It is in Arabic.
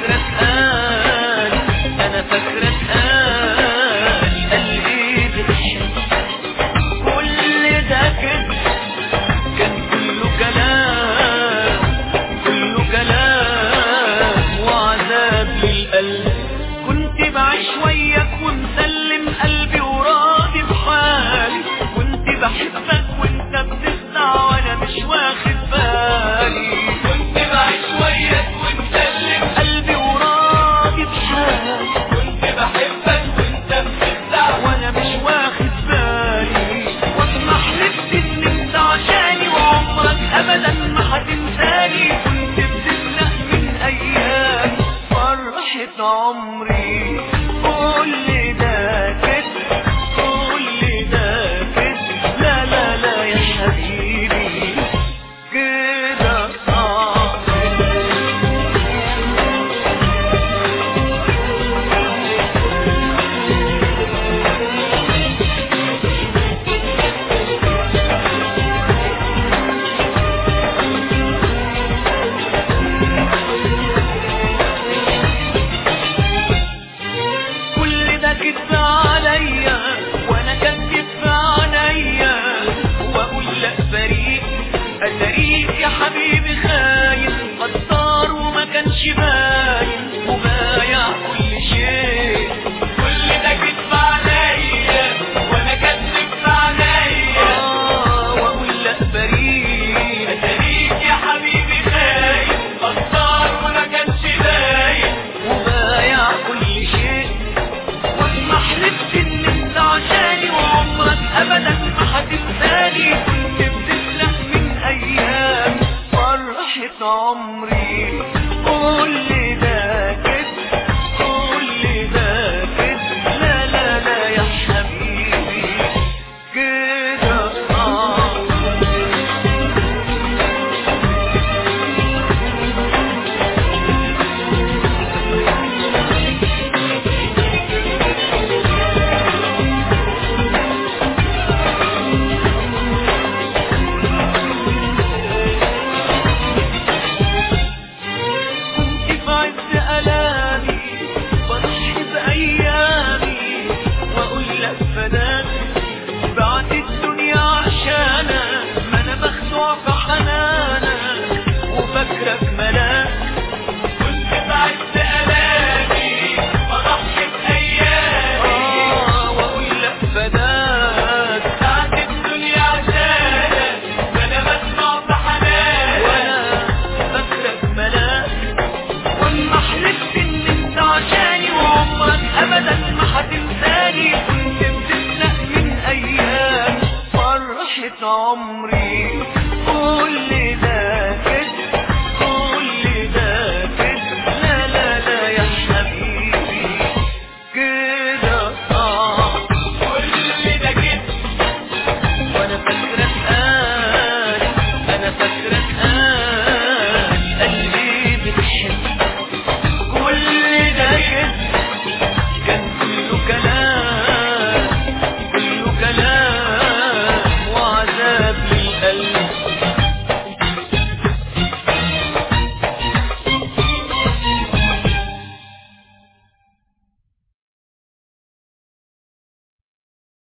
فاكرة اتقال، انا فاكرة اتقال قلبي بتحب. كل ده كده كان كله كلام، كله كلام وعذاب للقلب. كنت بعيش وياك ومسلم قلبي وراضي بحالي، كنت بحبك وانت بتسمع وانا مش واخد بالي. كنت بعيش وياك ومسلم قلبي وراضي بحالي، كنت بحبك وانت بتسمع وانا مش واخد بالي. واطمح نفسي ان انت عشاني وعمرك ابدا ما هتنساني. كنت بتسلق من ايام فرحة عمري. كل ده كده، كل ده كده، لا لا لا يا حبيبي كده كل ده كدب عليا وانا كدب في عينيا، واقول لا بريء اتاريك يا حبيبي خاين، غدار وما كانش باين وبايع كل شيء. كل ده كدب عليا وانا كدب في عينيا، واقول لا بريء اتاريك يا حبيبي خاين، غدار وما كانش باين وبايع كل شيء. واطمح نفسي ان انت عشاني وعمرك ابدا ما هتنساني. كنت بتسلق من ايام فرحة عمري. كل ده كده، كل ده كده، لا لا لا يا حبيبي كده كنت في عز